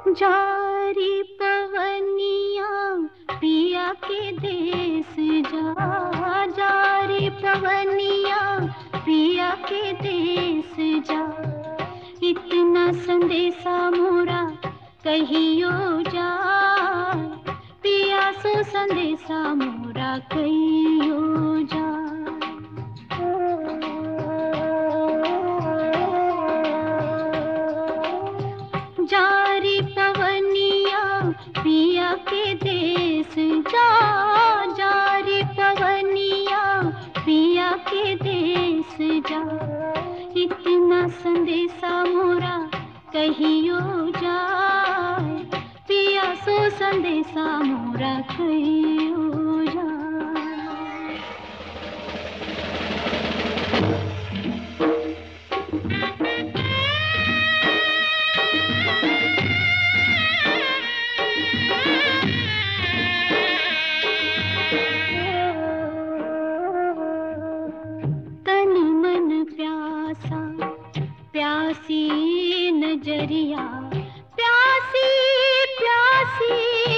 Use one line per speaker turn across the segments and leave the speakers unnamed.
जारी पवनिया पिया के देश जा, जारी पवनिया पिया के देश जा। इतना संदेशा मोरा कहियो जा, पिया सो संदेशा मोरा कहियो जा। जारी पवनिया पिया के देश जा, जारी पवनिया पिया के देश जा। इतना संदेशा मोरा कहियो जा, पिया सो संदेशा मोरा कहियो जा। प्यासी नजरिया प्यासी प्यासी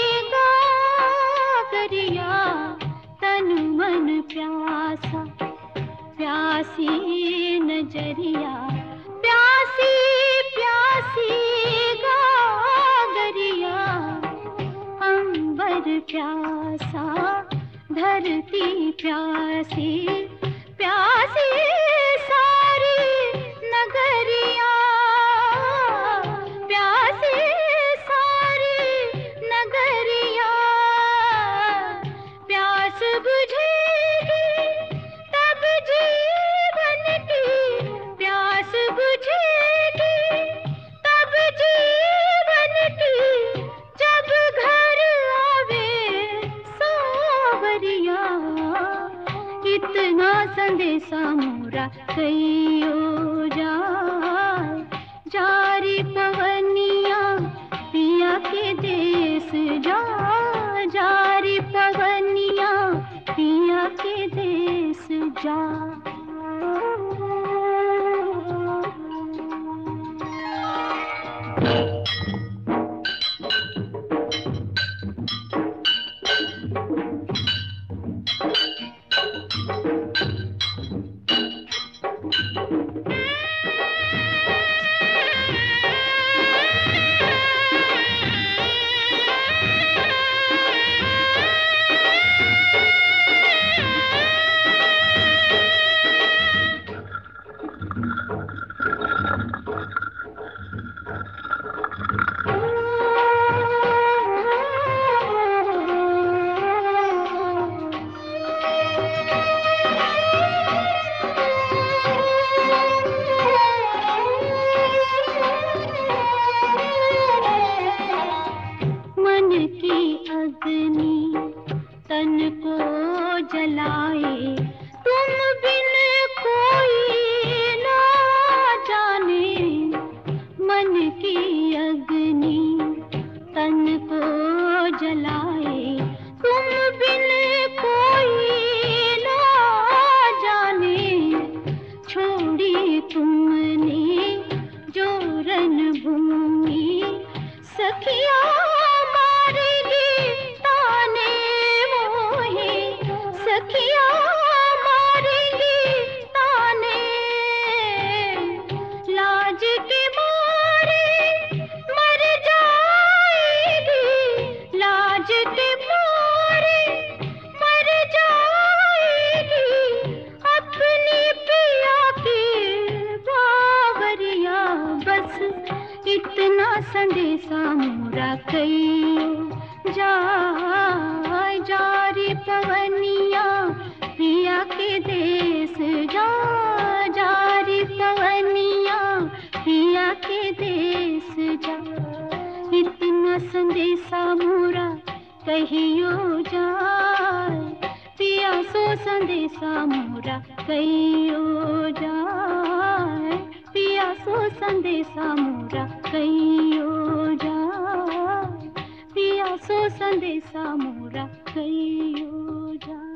गागरिया, तन मन प्यासा प्यासी नजरिया प्यासी प्यासी गागरिया। अंबर प्यासा धरती प्यासी प्यासी सारी नगरिया, प्यासी सारी नगरिया। प्यास बुझेगी तब जीवन की, प्यास बुझेगी तब जीवन की, जब घर आवे सावरिया। इतना संदेशा मोरा कहियो जा, जारी पवनिया पिया के देश जा, जारी पवनिया पिया के देश जा। अग्नि तन को जलाए, तुम बिन कोई ना जाने। मन की अग्नि तन को जलाए, तुम बिन कोई ना जाने। छोड़ी तुमने जो रणभूमि, सखिया सखिया मारेंगी ताने। लाज के मारे मर जाएगी, लाज के मारे मर जाएगी। अपनी पिया की बावरिया, बस इतना संदेशा मोरा कहियो जा। जारी पवनिया पिया के देश जा, जारी पवनिया पिया के देश जा। इतना संदेशा मोरा कहियो जा, पिया सो संदेशा मोरा कहियो जा। पिया सो संदेशा मोरा कहियो जा, पिया सो संदेशा मोरा कहियो जा।